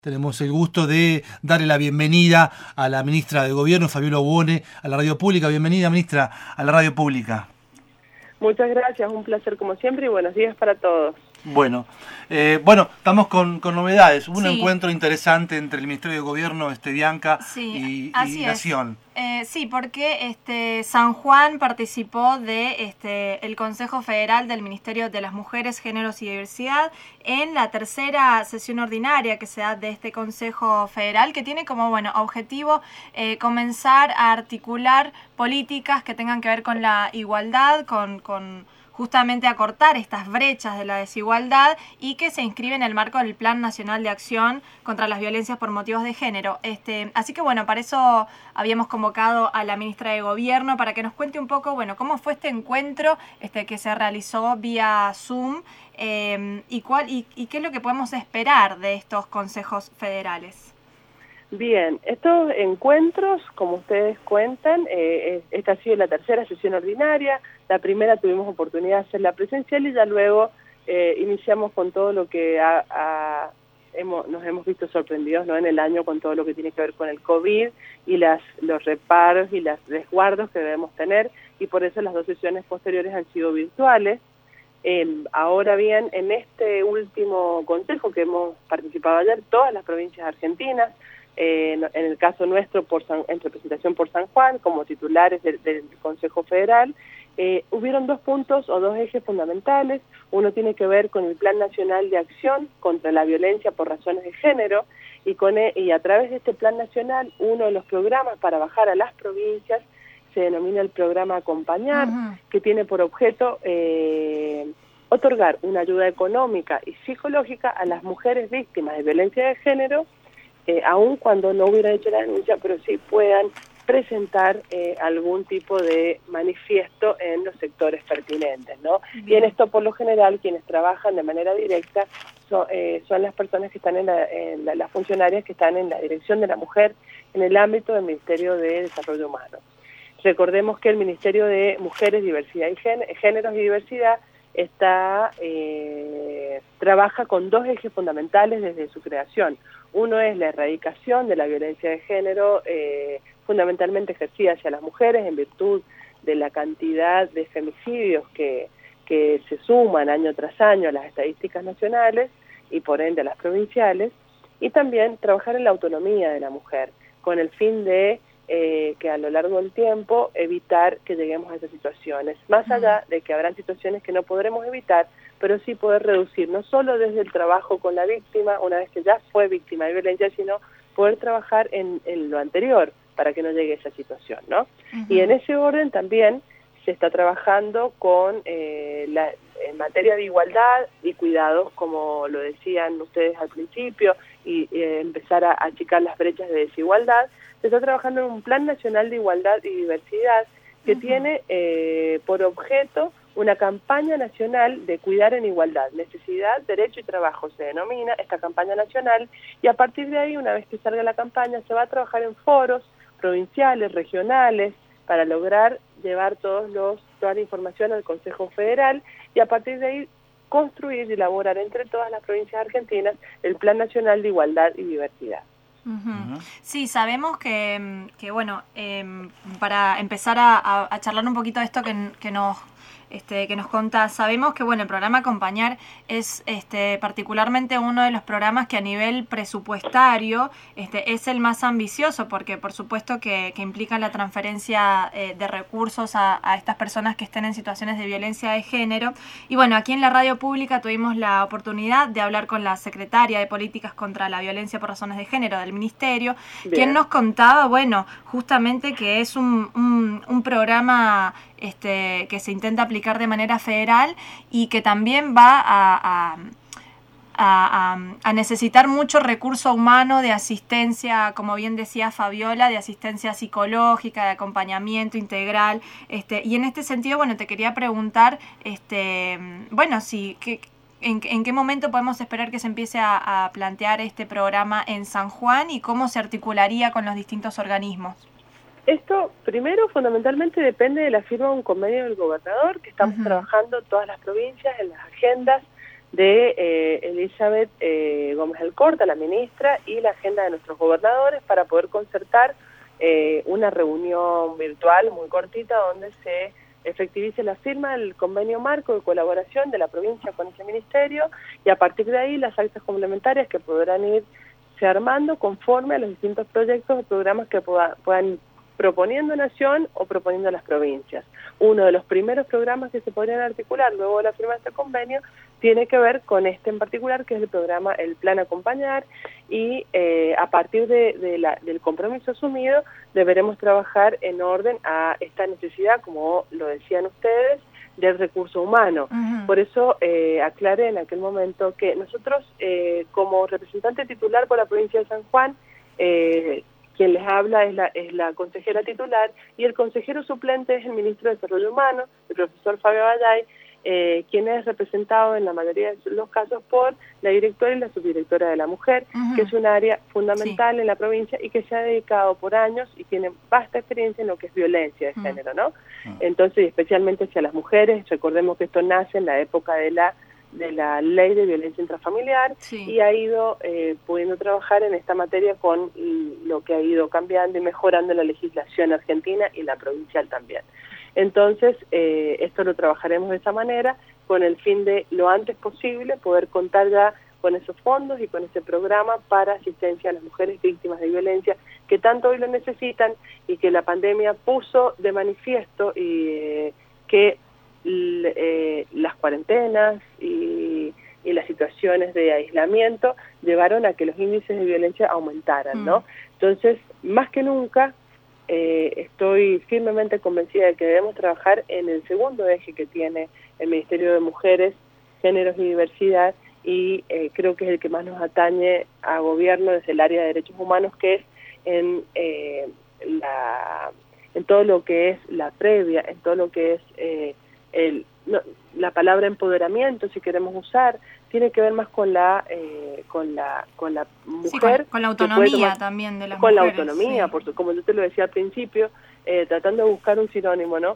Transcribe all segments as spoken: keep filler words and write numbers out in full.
Tenemos el gusto de darle la bienvenida a la ministra de Gobierno, Fabiola Buone, a la Radio Pública. Bienvenida, ministra, a la Radio Pública. Muchas gracias, un placer como siempre y buenos días para todos. Bueno, eh, bueno, estamos con, con novedades. Hubo un Sí. encuentro interesante entre el Ministerio de Gobierno, este, Bianca, Sí, y, así y es. Nación. Eh, sí, porque este San Juan participó de este el Consejo Federal del Ministerio de las Mujeres, Géneros y Diversidad en la tercera sesión ordinaria que se da de este Consejo Federal, que tiene como bueno objetivo eh, comenzar a articular políticas que tengan que ver con la igualdad, con, con justamente acortar estas brechas de la desigualdad y que se inscribe en el marco del Plan Nacional de Acción contra las Violencias por Motivos de Género. Este, así que bueno, para eso habíamos convocado a la ministra de Gobierno para que nos cuente un poco, bueno, cómo fue este encuentro este, que se realizó vía Zoom eh, y, cuál, y, y qué es lo que podemos esperar de estos consejos federales. Bien, estos encuentros, como ustedes cuentan, eh, esta ha sido la tercera sesión ordinaria. La primera tuvimos oportunidad de hacerla presencial y ya luego eh, iniciamos con todo lo que ha, ha, hemos, nos hemos visto sorprendidos, ¿no?, en el año con todo lo que tiene que ver con el COVID y las, los reparos y los resguardos que debemos tener, y por eso las dos sesiones posteriores han sido virtuales. Eh, ahora bien, en este último consejo que hemos participado ayer, todas las provincias argentinas, Eh, en el caso nuestro por San, en representación por San Juan, como titulares del, del Consejo Federal, eh, hubieron dos puntos o dos ejes fundamentales. Uno tiene que ver con el Plan Nacional de Acción contra la Violencia por Razones de Género, y, con, y a través de este Plan Nacional, uno de los programas para bajar a las provincias se denomina el programa Acompañar, uh-huh. que tiene por objeto eh, otorgar una ayuda económica y psicológica a las mujeres víctimas de violencia de género, Eh, aun cuando no hubieran hecho la denuncia, pero sí puedan presentar eh, algún tipo de manifiesto en los sectores pertinentes, ¿no? Bien. Y en esto, por lo general, quienes trabajan de manera directa son, eh, son las personas que están en, la, en la, las funcionarias que están en la dirección de la mujer en el ámbito del Ministerio de Desarrollo Humano. Recordemos que el Ministerio de Mujeres, Diversidad y Gén Géneros y Diversidad está eh, trabaja con dos ejes fundamentales desde su creación. Uno es la erradicación de la violencia de género, eh, fundamentalmente ejercida hacia las mujeres en virtud de la cantidad de femicidios que, que se suman año tras año a las estadísticas nacionales y por ende a las provinciales, y también trabajar en la autonomía de la mujer, con el fin de eh, que a lo largo del tiempo evitar que lleguemos a esas situaciones, más allá de que habrán situaciones que no podremos evitar, pero sí poder reducir, no solo desde el trabajo con la víctima, una vez que ya fue víctima de violencia, sino poder trabajar en, en lo anterior para que no llegue a esa situación, ¿no? Uh-huh. Y en ese orden también se está trabajando con eh, la, en materia de igualdad y cuidados, como lo decían ustedes al principio, y eh, empezar a, a achicar las brechas de desigualdad. Se está trabajando en un Plan Nacional de Igualdad y Diversidad que uh-huh. tiene eh, por objeto una campaña nacional de cuidar en igualdad, necesidad, derecho y trabajo, se denomina esta campaña nacional, y a partir de ahí, una vez que salga la campaña, se va a trabajar en foros provinciales, regionales, para lograr llevar todos los, toda la información al Consejo Federal, y a partir de ahí construir y elaborar entre todas las provincias argentinas el Plan Nacional de Igualdad y Diversidad. Uh-huh. Sí, sabemos que, que bueno, eh, para empezar a, a, a charlar un poquito de esto que, que nos Este, que nos contás, sabemos que bueno, el programa Acompañar es este, particularmente uno de los programas que a nivel presupuestario este, es el más ambicioso, porque por supuesto que, que implica la transferencia eh, de recursos a, a estas personas que estén en situaciones de violencia de género. Y bueno, aquí en la Radio Pública tuvimos la oportunidad de hablar con la secretaria de Políticas contra la Violencia por Razones de Género del Ministerio, Bien. quien nos contaba, bueno, justamente que es un, un, un programa Este, que se intenta aplicar de manera federal y que también va a, a, a, a necesitar mucho recurso humano de asistencia, como bien decía Fabiola, de asistencia psicológica, de acompañamiento integral. Este, y en este sentido, bueno, te quería preguntar, este, bueno, si, que, en, en qué momento podemos esperar que se empiece a, a plantear este programa en San Juan y cómo se articularía con los distintos organismos. Esto, primero, fundamentalmente depende de la firma de un convenio del gobernador, que estamos uh-huh. trabajando todas las provincias en las agendas de eh, Elizabeth eh, Gómez Alcorta, la ministra, y la agenda de nuestros gobernadores para poder concertar eh, una reunión virtual muy cortita donde se efectivice la firma del convenio marco de colaboración de la provincia con ese ministerio, y a partir de ahí las actas complementarias que podrán irse armando conforme a los distintos proyectos o programas que pueda, puedan proponiendo Nación o proponiendo las provincias. Uno de los primeros programas que se podrían articular luego de la firma de este convenio tiene que ver con este en particular, que es el programa, el Plan Acompañar, y eh, a partir de, de la, del compromiso asumido deberemos trabajar en orden a esta necesidad, como lo decían ustedes, del recurso humano. Uh-huh. Por eso eh, aclaré en aquel momento que nosotros, eh, como representante titular por la provincia de San Juan, eh, quien les habla es la, es la consejera titular, y el consejero suplente es el ministro de Desarrollo Humano, el profesor Fabio Vallay, eh, quien es representado en la mayoría de los casos por la directora y la subdirectora de la mujer, uh-huh. que es un área fundamental sí. en la provincia y que se ha dedicado por años y tiene vasta experiencia en lo que es violencia de uh-huh. género, ¿no? Uh-huh. Entonces, especialmente hacia las mujeres, recordemos que esto nace en la época de la de la ley de violencia intrafamiliar sí. y ha ido eh, pudiendo trabajar en esta materia con lo que ha ido cambiando y mejorando la legislación argentina y la provincial también. Entonces, eh, esto lo trabajaremos de esa manera, con el fin de lo antes posible poder contar ya con esos fondos y con ese programa para asistencia a las mujeres víctimas de violencia que tanto hoy lo necesitan y que la pandemia puso de manifiesto y eh, que Eh, las cuarentenas y, y las situaciones de aislamiento llevaron a que los índices de violencia aumentaran, mm. ¿no? Entonces, más que nunca, eh, estoy firmemente convencida de que debemos trabajar en el segundo eje que tiene el Ministerio de Mujeres, Géneros y Diversidad, y eh, creo que es el que más nos atañe a gobierno desde el área de derechos humanos, que es en eh, la en todo lo que es la previa, en todo lo que es eh, El, no, la palabra empoderamiento, si queremos usar, tiene que ver más con la eh, con la con la mujer, sí, con, con la autonomía tomar, también de las con mujeres, la autonomía, sí. por su, como yo te lo decía al principio, eh, tratando de buscar un sinónimo, ¿no?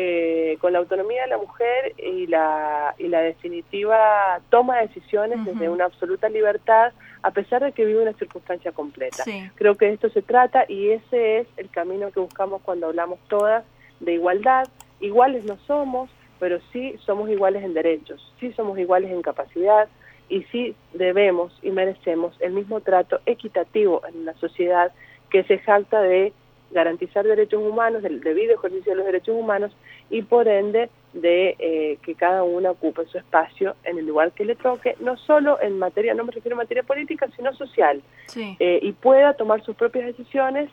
Eh, con la autonomía de la mujer y la y la definitiva toma de decisiones uh-huh. desde una absoluta libertad, a pesar de que vive una circunstancia completa. Sí. Creo que de esto se trata y ese es el camino que buscamos cuando hablamos todas de igualdad. Iguales no somos, pero sí somos iguales en derechos, sí somos iguales en capacidad y sí debemos y merecemos el mismo trato equitativo en una sociedad que se jacta de garantizar derechos humanos, del debido ejercicio de los derechos humanos y por ende de eh, que cada una ocupe su espacio en el lugar que le toque, no solo en materia, no me refiero a materia política, sino social, sí. eh, y pueda tomar sus propias decisiones,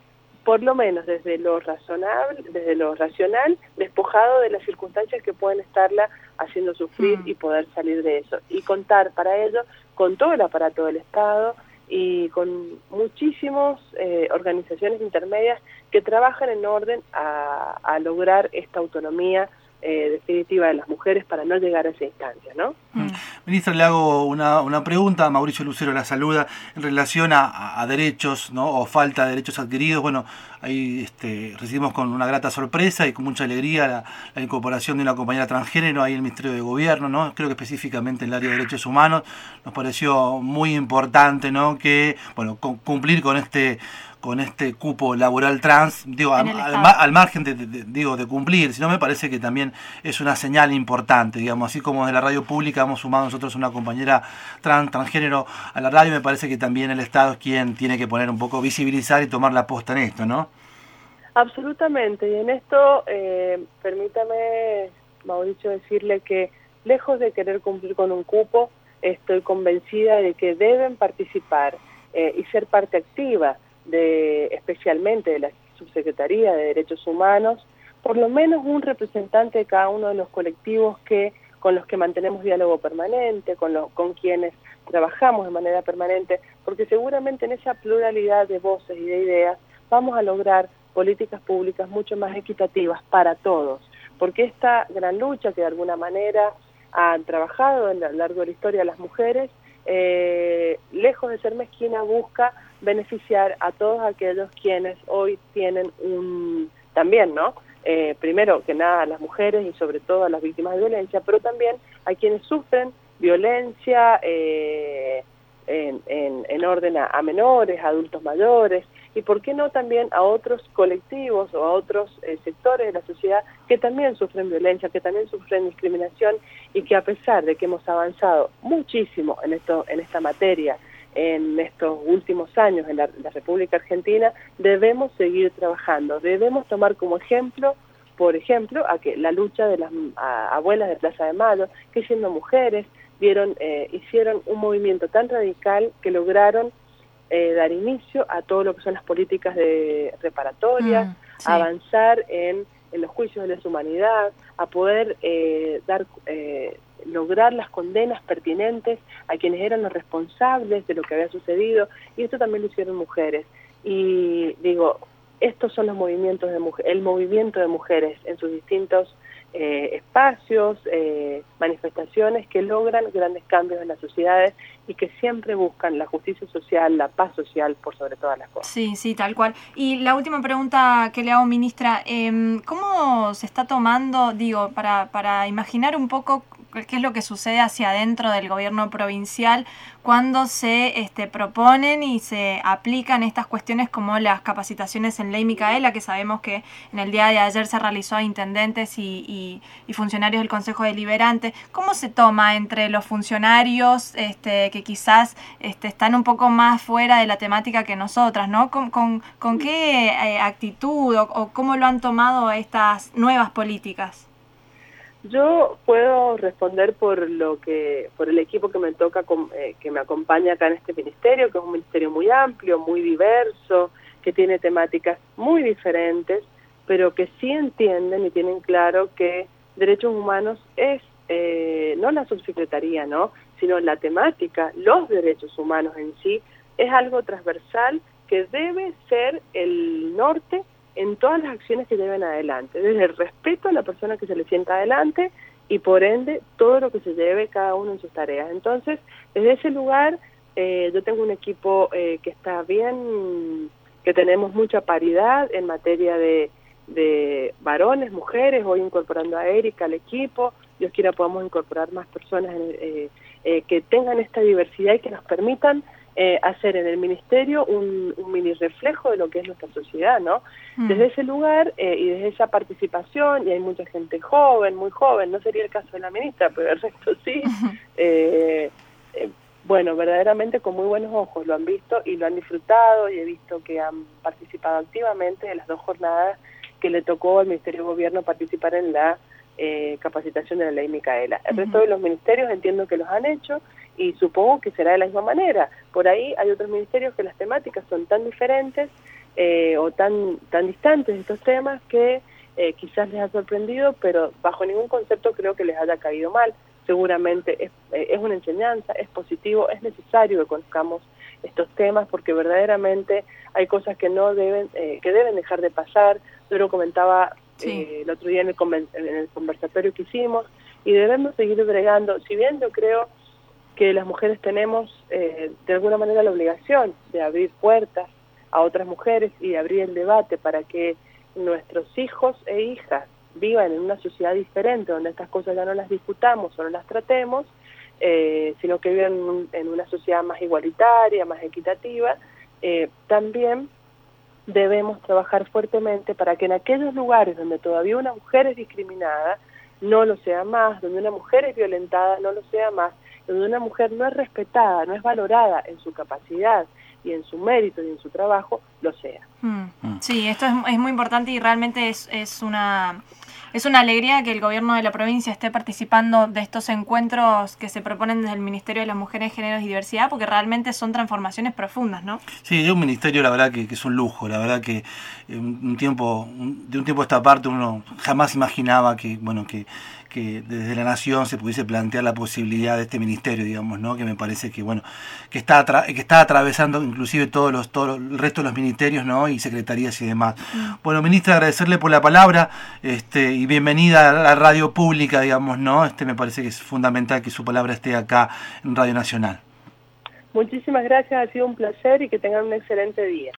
por lo menos desde lo razonable, desde lo racional, despojado de las circunstancias que pueden estarla haciendo sufrir mm. y poder salir de eso. Y contar para ello con todo el aparato del Estado y con muchísimas eh, organizaciones intermedias que trabajan en orden a, a lograr esta autonomía Eh, definitiva de las mujeres para no llegar a esa instancia, ¿no? Mm. Ministra, le hago una, una pregunta. Mauricio Lucero la saluda en relación a, a derechos, ¿no? O falta de derechos adquiridos. Bueno, ahí este, recibimos con una grata sorpresa y con mucha alegría la, la incorporación de una compañera transgénero ahí en el Ministerio de Gobierno, ¿no? Creo que específicamente en el área de derechos humanos nos pareció muy importante, ¿no? Que, bueno, con, cumplir con este con este cupo laboral trans, digo, al, al, al margen de, de, de, digo, de cumplir, sino me parece que también es una señal importante, digamos, así como de la radio pública hemos sumado nosotros una compañera trans, transgénero a la radio, me parece que también el Estado es quien tiene que poner un poco, visibilizar y tomar la posta en esto, ¿no? Absolutamente, y en esto, eh, permítame, Mauricio, decirle que lejos de querer cumplir con un cupo, estoy convencida de que deben participar eh, y ser parte activa de especialmente de la Subsecretaría de Derechos Humanos, por lo menos un representante de cada uno de los colectivos que con los que mantenemos diálogo permanente, con, lo, con quienes trabajamos de manera permanente, porque seguramente en esa pluralidad de voces y de ideas vamos a lograr políticas públicas mucho más equitativas para todos, porque esta gran lucha que de alguna manera han trabajado a lo largo de la historia las mujeres, eh, lejos de ser mezquina, busca beneficiar a todos aquellos quienes hoy tienen un, también, ¿no? Eh, primero que nada a las mujeres y sobre todo a las víctimas de violencia, pero también a quienes sufren violencia eh, en, en, en orden a, a menores, a adultos mayores, y por qué no también a otros colectivos o a otros eh, sectores de la sociedad que también sufren violencia, que también sufren discriminación, y que a pesar de que hemos avanzado muchísimo en esto, en esta materia, en estos últimos años en la, la República Argentina, debemos seguir trabajando, debemos tomar como ejemplo, por ejemplo, a que la lucha de las a, abuelas de Plaza de Mayo, que siendo mujeres, dieron, eh, hicieron un movimiento tan radical que lograron eh, dar inicio a todo lo que son las políticas de reparatoria, mm, sí. avanzar en, en los juicios de lesa humanidad, a poder eh, dar eh, lograr las condenas pertinentes a quienes eran los responsables de lo que había sucedido, y esto también lo hicieron mujeres. Y digo, estos son los movimientos de mujeres, el movimiento de mujeres en sus distintos eh, espacios, eh, manifestaciones que logran grandes cambios en las sociedades y que siempre buscan la justicia social, la paz social por sobre todas las cosas. Sí, sí, tal cual. Y la última pregunta que le hago, ministra, eh, ¿cómo se está tomando, digo, para, para imaginar un poco qué es lo que sucede hacia adentro del gobierno provincial cuando se este, proponen y se aplican estas cuestiones como las capacitaciones en Ley Micaela, que sabemos que en el día de ayer se realizó a intendentes y, y, y funcionarios del Consejo Deliberante? ¿Cómo se toma entre los funcionarios este, que quizás este, están un poco más fuera de la temática que nosotras, ¿no? ¿Con, con, con qué eh, actitud o, o cómo lo han tomado estas nuevas políticas? Yo puedo responder por lo que, por el equipo que me toca, eh, que me acompaña acá en este ministerio, que es un ministerio muy amplio, muy diverso, que tiene temáticas muy diferentes, pero que sí entienden y tienen claro que derechos humanos es eh, no la subsecretaría, ¿no?, sino la temática, los derechos humanos en sí, es algo transversal que debe ser el norte en todas las acciones que lleven adelante, desde el respeto a la persona que se le sienta adelante y por ende todo lo que se lleve cada uno en sus tareas. Entonces, desde ese lugar eh, yo tengo un equipo eh, que está bien, que tenemos mucha paridad en materia de, de varones, mujeres, hoy incorporando a Erika al equipo, Dios quiera podamos incorporar más personas eh, eh, que tengan esta diversidad y que nos permitan Eh, hacer en el ministerio un, un mini reflejo de lo que es nuestra sociedad, ¿no? Mm. Desde ese lugar eh, y desde esa participación, y hay mucha gente joven, muy joven, no sería el caso de la ministra, pero el resto sí, eh, eh, bueno, verdaderamente con muy buenos ojos lo han visto y lo han disfrutado, y he visto que han participado activamente de las dos jornadas que le tocó al Ministerio de Gobierno participar en la eh, capacitación de la Ley Micaela. El uh-huh. resto de los ministerios entiendo que los han hecho, y supongo que será de la misma manera. Por ahí hay otros ministerios que las temáticas son tan diferentes eh, o tan tan distantes de estos temas que eh, quizás les ha sorprendido, pero bajo ningún concepto creo que les haya caído mal. Seguramente es, eh, es una enseñanza, es positivo, es necesario que conozcamos estos temas porque verdaderamente hay cosas que no deben eh, que deben dejar de pasar. Yo lo comentaba sí. eh, el otro día en el, en el conversatorio que hicimos, y debemos seguir bregando. Si bien yo creo que las mujeres tenemos eh, de alguna manera la obligación de abrir puertas a otras mujeres y de abrir el debate para que nuestros hijos e hijas vivan en una sociedad diferente, donde estas cosas ya no las discutamos o no las tratemos, eh, sino que vivan en, un, en una sociedad más igualitaria, más equitativa, eh, también debemos trabajar fuertemente para que en aquellos lugares donde todavía una mujer es discriminada, no lo sea más, donde una mujer es violentada, no lo sea más, donde una mujer no es respetada, no es valorada en su capacidad y en su mérito y en su trabajo, lo sea. Mm. Sí, esto es, es muy importante y realmente es, es una es una alegría que el gobierno de la provincia esté participando de estos encuentros que se proponen desde el Ministerio de las Mujeres, Géneros y Diversidad, porque realmente son transformaciones profundas, ¿no? Sí, es un ministerio, la verdad, que, que es un lujo. La verdad que un tiempo un, de un tiempo a esta parte uno jamás imaginaba que, bueno, que que desde la Nación se pudiese plantear la posibilidad de este ministerio, digamos, ¿no? Que me parece que, bueno, que está atra- que está atravesando inclusive todos los todos el resto de los ministerios, ¿no? Y secretarías y demás. Mm. Bueno, ministra, agradecerle por la palabra, este, y bienvenida a la radio pública, digamos, ¿no? Este, me parece que es fundamental que su palabra esté acá en Radio Nacional. Muchísimas gracias, ha sido un placer y que tengan un excelente día.